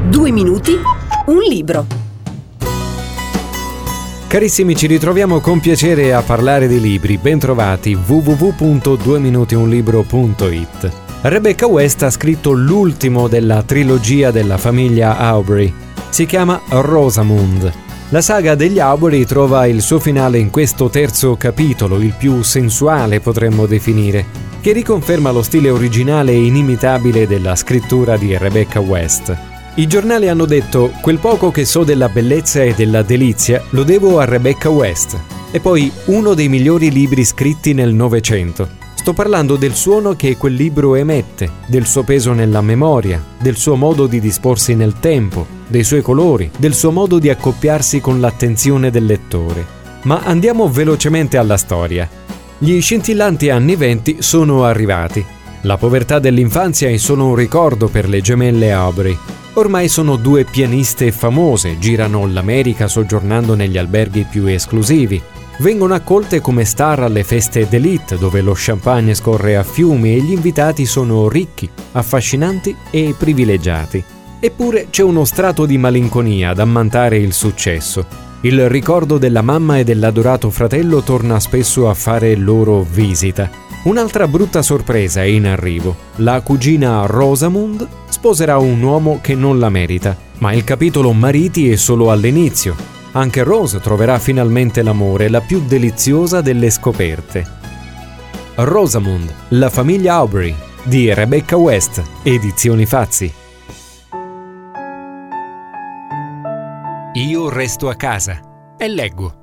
2 minuti, un libro. Carissimi, ci ritroviamo con piacere a parlare di libri. Bentrovati, www.2minutionlibro.it. Rebecca West ha scritto l'ultimo della trilogia della famiglia Aubrey. Si chiama Rosamund. La saga degli Aubrey trova il suo finale in questo terzo capitolo, il più sensuale potremmo definire, che riconferma lo stile originale e inimitabile della scrittura di Rebecca West. I giornali hanno detto: quel poco che so della bellezza e della delizia lo devo a Rebecca West. E poi uno dei migliori libri scritti nel Novecento. Sto parlando del suono che quel libro emette, del suo peso nella memoria, del suo modo di disporsi nel tempo, dei suoi colori, del suo modo di accoppiarsi con l'attenzione del lettore. Ma andiamo velocemente alla storia. Gli scintillanti anni '20 sono arrivati. La povertà dell'infanzia è solo un ricordo per le gemelle Aubrey. Ormai sono 2 pianiste famose, girano l'America soggiornando negli alberghi più esclusivi. Vengono accolte come star alle feste d'élite, dove lo champagne scorre a fiumi e gli invitati sono ricchi, affascinanti e privilegiati. Eppure c'è uno strato di malinconia ad ammantare il successo. Il ricordo della mamma e dell'adorato fratello torna spesso a fare loro visita. Un'altra brutta sorpresa è in arrivo. La cugina Rosamund sposerà un uomo che non la merita. Ma il capitolo mariti è solo all'inizio. Anche Rose troverà finalmente l'amore, la più deliziosa delle scoperte. Rosamund, la famiglia Aubrey, di Rebecca West, Edizioni Fazzi. Io resto a casa e leggo.